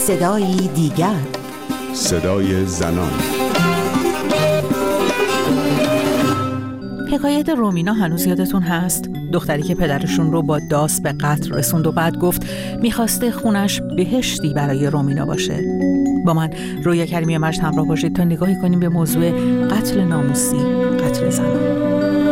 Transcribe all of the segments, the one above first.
صدایی دیگر، صدای زنان. حکایت رومینا هنوز یادتون هست؟ دختری که پدرشون رو با داس به قتل رسوند و بعد گفت میخواسته خونش بهشتی برای رومینا باشه. با من رویا کریمی مجد همراه باشید تا نگاهی کنیم به موضوع قتل ناموسی، قتل زنان.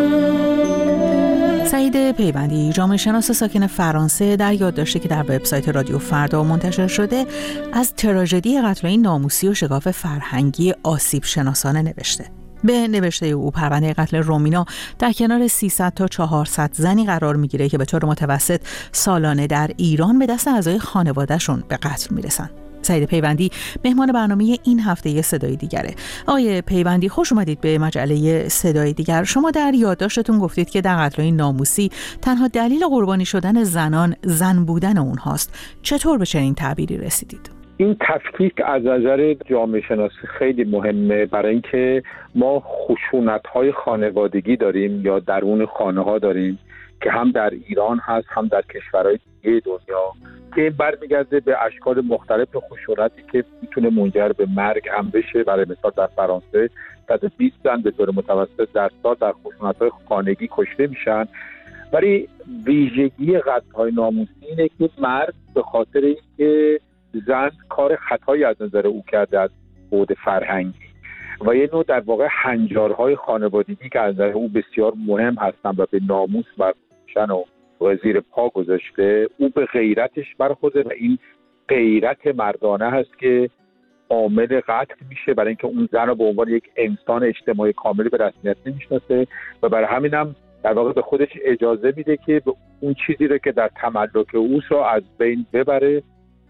سعید پیوندی، جامعه شناس ساکن فرانسه، در یادداشتی که در وبسایت رادیو فردا منتشر شده از تراژدی قتل‌های ناموسی و شگاف فرهنگی آسیب شناسانه نوشته. به نوشته او پرونده قتل رومینا در کنار 300 تا 400 زنی قرار میگیره که به طور متوسط سالانه در ایران به دست اعضای خانواده‌شون به قتل میرسن. سعید پیوندی مهمان برنامه این هفته صدای دیگره. آقای پیوندی، خوش اومدید به مجله صدای دیگر. شما در یادداشتتون گفتید که در قتل‌های ناموسی تنها دلیل قربانی شدن زنان زن بودن اونهاست. چطور به چنین تعبیری رسیدید؟ این تفکیک از نظر جامعه شناسی خیلی مهمه، برای اینکه ما خشونت‌های خانوادگی داریم یا درون خانه‌ها داریم که هم در ایران هست هم در کشورهای دیگه دنیا، که برمیگرده به اشکال مختلف خشونتی که میتونه منجر به مرگ هم بشه. برای مثال در فرانسه 120 زن به طور متوسط در سال در خشونت‌های خانگی کشته میشن. ولی ویژگی قتل‌های ناموسی اینه که مرد به خاطر اینکه زن کار خطایی از نظر او کرده از بعد فرهنگی و یه نوع در واقع هنجارهای خانوادگی که از نظر او بسیار مهم هستن و به ناموس برخوردن و زیر پا گذاشته، او به غیرتش برخورده و این غیرت مردانه هست که عامل قتل میشه، برای اینکه اون زن رو به عنوان یک انسان اجتماعی کاملی به رسمیت نمیشناسه و برای همین هم در واقع به خودش اجازه میده که به اون چیزی رو که در تملک اوست رو از بین ببره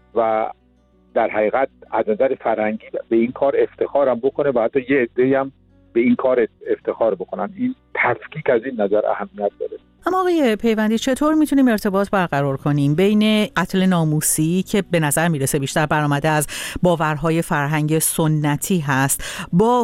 و در حقیقت از نظر فرهنگی به این کار افتخارم بکنه و حتی یه عده‌ای هم به این کار افتخار بکنن. این تفکیک از این نظر اهمیت داره. اما آقای پیوندی، چطور میتونیم ارتباط برقرار کنیم بین قتل ناموسی که به نظر میرسه بیشتر برآمده از باورهای فرهنگ سنتی هست با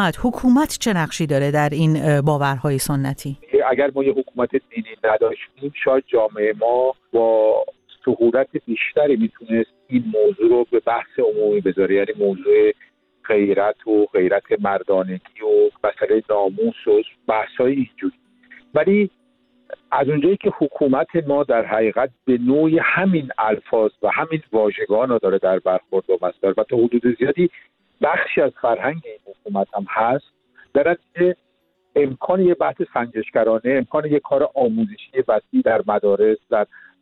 حکومت چه نقشی داره در این باورهای سنتی؟ اگر ما یه حکومت دینی نداشتیم شاید جامعه ما با سهولت بیشتری میتونست این موضوع رو به بحث عمومی بذاره، یعنی موضوع غیرت و غیرت مردانگی و مسئله ناموس و بحث‌های اینجوری. ولی از اونجایی که حکومت ما در حقیقت به نوعی همین الفاظ و همین واژگان رو داره در برخورد و مصدر و تا حدود زیادی بخشی از فرهنگ این حکومت هم هست، در که امکان یه بحث سنجشگرانه، امکان یه کار آموزشی وسیع در مدارس، در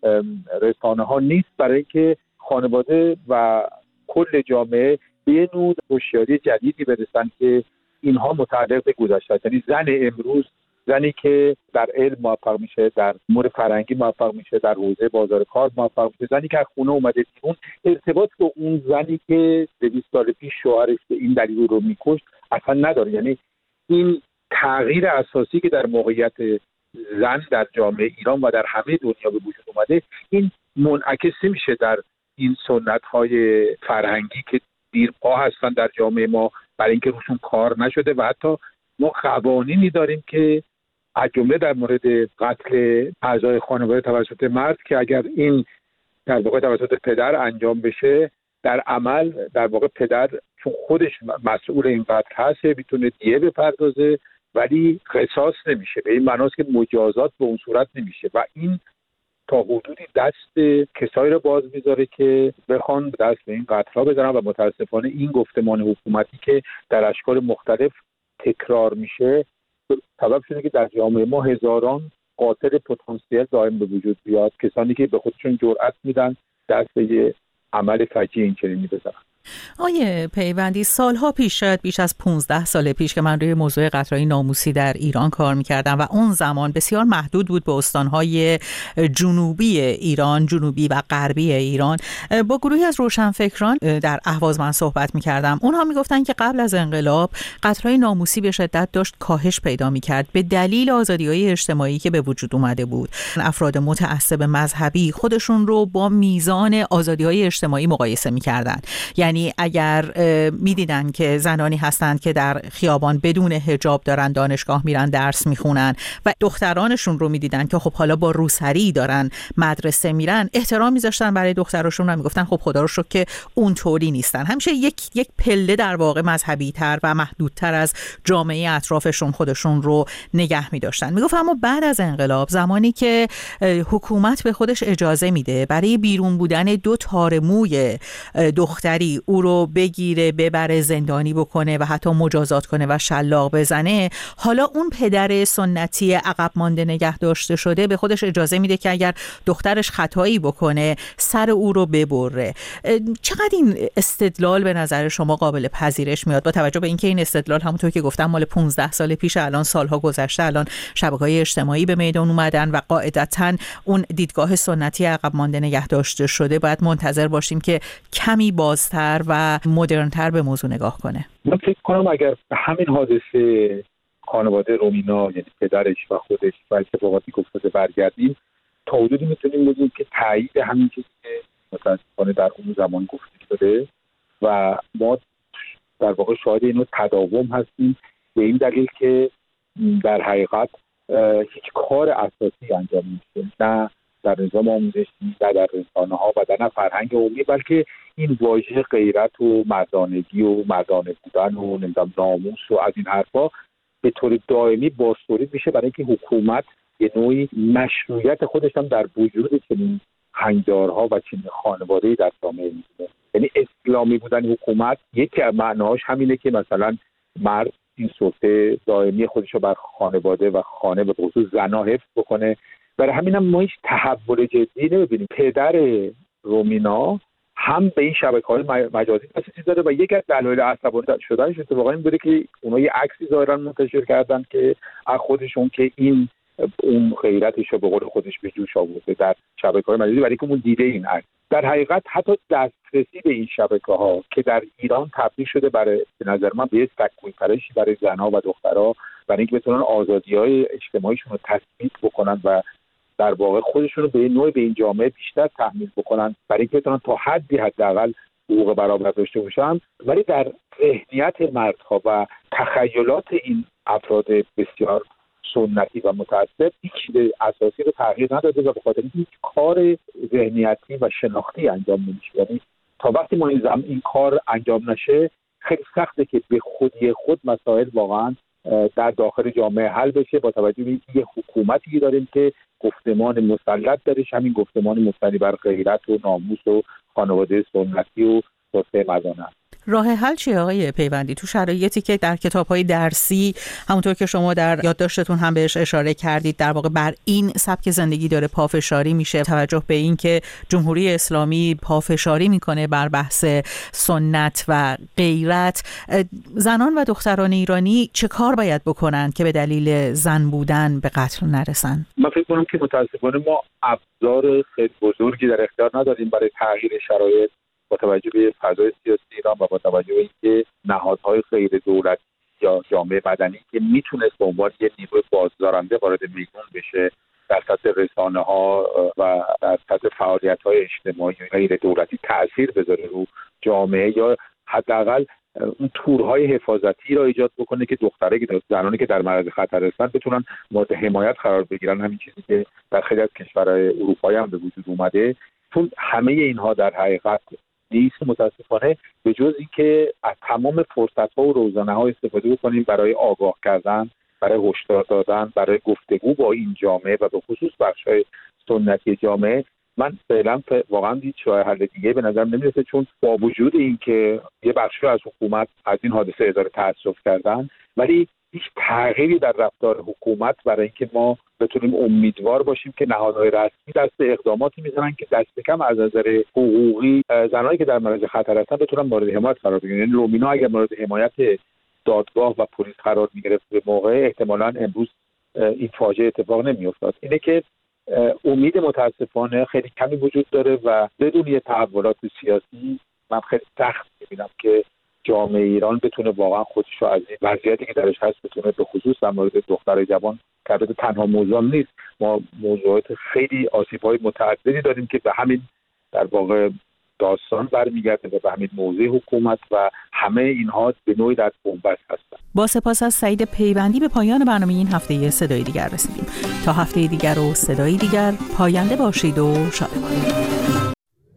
رسانه ها نیست، برای اینکه خانواده و کل جامعه به یه نوع هوشیاری جدیدی برسن که اینها متعلق به گذشته است. یعنی زن امروز، زنی که در علم موفق میشه، در امور فرهنگی موفق میشه، در حوزه بازار کار موفق میشه، زنی که از خونه اومده بیرون، ارتباط با اون زنی که 200 سال پیش شوهرش به این دلیل رو میکشت اصلا نداره. یعنی این تغییر اساسی که در موقعیت زن در جامعه ایران و در همه دنیا به وجود اومده، این منعکس میشه در این سنت‌های فرهنگی که دیرپا هستن در جامعه ما، برای اینکه روشون کار نشده و حتی ما قوانینی داریم که از جمله در مورد قتل اعضای خانواده توسط مرد که اگر این در واقع توسط پدر انجام بشه، در عمل در واقع پدر چون خودش مسئول این قتل هست میتونه دیه بپردازه ولی قصاص نمیشه. به این معناست که مجازات به اون صورت نمیشه و این تا حدودی دست کسایی رو باز میذاره که بخوان دست به این قتل‌ها بزنن و متاسفانه این گفتمان حکومتی که در اشکال مختلف تکرار میشه سبب شده که در جامعه ما هزاران قاتل پتانسیل دائم به وجود بیاد، کسانی که به خودشون جرأت میدن دست به یه عمل فجیع این چنینی بزنن. آیه پیوندی، سالها پیش، شاید بیش از 15 سال پیش که من روی موضوع قتل‌های ناموسی در ایران کار می‌کردم و اون زمان بسیار محدود بود به استان‌های جنوبی ایران، جنوبی و غربی ایران، با گروهی از روشنفکران در اهواز من صحبت می‌کردم. اونها میگفتن که قبل از انقلاب قتل‌های ناموسی به شدت داشت کاهش پیدا می‌کرد به دلیل آزادی‌های اجتماعی که به وجود اومده بود. افراد متعصب مذهبی خودشون رو با میزان آزادی‌های اجتماعی مقایسه می‌کردن. یعنی یعنی اگر میدیدن که زنانی هستند که در خیابان بدون حجاب دارن دانشگاه میرن درس میخونن و دخترانشون رو میدیدن که خب حالا با روسری دارن مدرسه میرن، احترام میذاشتن برای دختراشون و میگفتن خب خدا رو شکر که اونطوری نیستن. همیشه یک پله در واقع مذهبی تر و محدودتر از جامعه اطرافشون خودشون رو نگه می‌داشتن. میگفت اما بعد از انقلاب، زمانی که حکومت به خودش اجازه میده برای بیرون بودن 2 تار موی دختری او رو بگیره، ببره، زندانی بکنه و حتی مجازات کنه و شلاق بزنه، حالا اون پدر سنتی عقب مانده نگه داشته شده به خودش اجازه میده که اگر دخترش خطایی بکنه سر او رو ببره. چقدر این استدلال به نظر شما قابل پذیرش میاد با توجه به اینکه این استدلال همونطور که گفتم مال 15 سال پیش، الان سالها گذشته، الان شبکه‌های اجتماعی به میدان اومدن و قاعدتاً اون دیدگاه سنتی عقب مانده نگه داشته شده باید منتظر باشیم که کمی بازتر و مدرن‌تر به موضوع نگاه کنه. من فکر کنم اگر به همین حادثه خانواده رومینا، یعنی پدرش و خودش و اتفاقاتی که افتاده برگردیم، تا حدودی میتونیم بگیم که تایید همین چیزی که متاسفانه در اون زمان گفته شده و ما در واقع شاهد اینو تداوم هستیم، به این دلیل که در حقیقت هیچ کار اساسی انجام نمیشه، نه در نظام آموزشی، نه در رسانه‌ها و نه فرهنگ عمومی، بلکه این واژه غیرت و مردانگی و مردانه بودن و ناموس و از این حرفا به طور دائمی بازتولید میشه، برای اینکه حکومت یه نوعی مشروعیت خودش هم در وجود چنین هنگدارها و چنین خانواده‌ای در جامعه می‌بینه. یعنی اسلامی بودن حکومت یکی از معناهاش همینه که مثلا مرد این سلطه دائمی خودش رو بر خانواده و خانه به خصوص زن‌ها حفظ بکنه. برای همین هم ما هیچ تحول جدی نمی‌بینیم. پدر رومینا هم به این شبکه‌های مجازی دسترسی داره و یکی از دلایل عصبانی شدنش اتفاقا این بوده که اونا یه عکسی ظاهراً منتشر کردن که از خودشون که این اون غیرتش رو به قول خودش به جوش آورده در شبکه‌های مجازی، برای که اون دیده این عکس. در حقیقت حتی دسترسی به این شبکه‌ها که در ایران تبدیل شده برای به نظر من به سکوی پرشی برای زن‌ها و دخترها، برای اینکه بتونن آزادی‌های اجتماعیشون رو تثبیت بکنن و در واقع خودشون رو به نوعی به این جامعه بیشتر تحمیل بکنن، برای اینکه بتونن تا حدی حداقل حقوق برابر داشته باشن، ولی در ذهنیت مردها و تخیلات این افراد بسیار سنتی و متعصب هیچ چیز اساسی رو تغییر نداده و به خاطر هیچ کار ذهنیتی و شناختی انجام نمیشه. یعنی تا وقتی ما این کار انجام نشه خیلی سخته که به خودی خود مسائل واقعا در داخل جامعه حل بشه، با توجه به اینکه یه حکومتی داریم که گفتمان مسلط درش همین گفتمان مبتنی بر غیرت و ناموس و خانواده سنتی و توسعه مردانه است. راه حل چیه آقای پیوندی تو شرایطی که در کتاب‌های درسی همونطور که شما در یادداشتتون هم بهش اشاره کردید در واقع بر این سبک زندگی داره پافشاری میشه، توجه به این که جمهوری اسلامی پافشاری میکنه بر بحث سنت و غیرت، زنان و دختران ایرانی چه کار باید بکنن که به دلیل زن بودن به قتل نرسن؟ من فکر کنم که متاسفانه ما ابزار خیلی بزرگی در اختیار نداریم برای تغییر شرایط، با توجه به فضای سیاسی ایران و با توجه به اینکه نهادهای غیر دولتی یا جامعه مدنی که میتونست به عنوان یه نیروی بازدارنده وارد میدان بشه در سطح رسانه‌ها و در سطح فعالیت‌های اجتماعی غیر دولتی تأثیر بذاره رو جامعه، یا حداقل اون تورهای حفاظتی را ایجاد بکنه که زنانی که در معرض خطر هستن بتونن مورد حمایت قرار بگیرن، همین چیزی که در خیلی از کشورهای اروپایی هم به وجود اومده. چون همه اینها در حقیقت نیست متاسفانه، به جز اینکه از تمام فرصت‌ها و روزنه‌ها استفاده بکنیم برای آگاه کردن، برای هشدار دادن، برای گفتگو با این جامعه و به خصوص بخش‌های سنتی جامعه. من فعلا واقعا هیچ راه حل دیگه به نظر نمیرسه، چون با وجود اینکه یه بخشی از حکومت از این حادثه اظهار تأسف کردن، ولی هیچ تغییری در رفتار حکومت برای اینکه ما بتونیم امیدوار باشیم که نهادهای رسمی دست اقداماتی میزنن که دست کم از نظر حقوقی زنانی که در معرض خطر هستن بتونن مورد حمایت قرار بگیرن. یعنی رومینا اگر مورد حمایت دادگاه و پلیس قرار میگرفت به موقع، احتمالاً امروز این فاجعه اتفاق نمیافتاد. اینه که امید متاسفانه خیلی کمی وجود داره و بدون یه تحولات سیاسی من خیلی سخت می‌بینم که جامعه ایران بتونه واقعا خودش رو از این وضعیتی که درش هست بتونه به خصوص در مورد دخترای جوان، که البته تنها موضوع نیست، ما موضوعات خیلی آسیب‌های متعددی داریم که به همین در واقع داستان برمیگرده و به همین موضع حکومت و همه اینها به نوعی در بنبست هستند. با سپاس از سعید پیوندی به پایان برنامه این هفته صدای دیگر رسیدیم. تا هفته دیگر و صدای دیگر پاینده باشید و شادمان.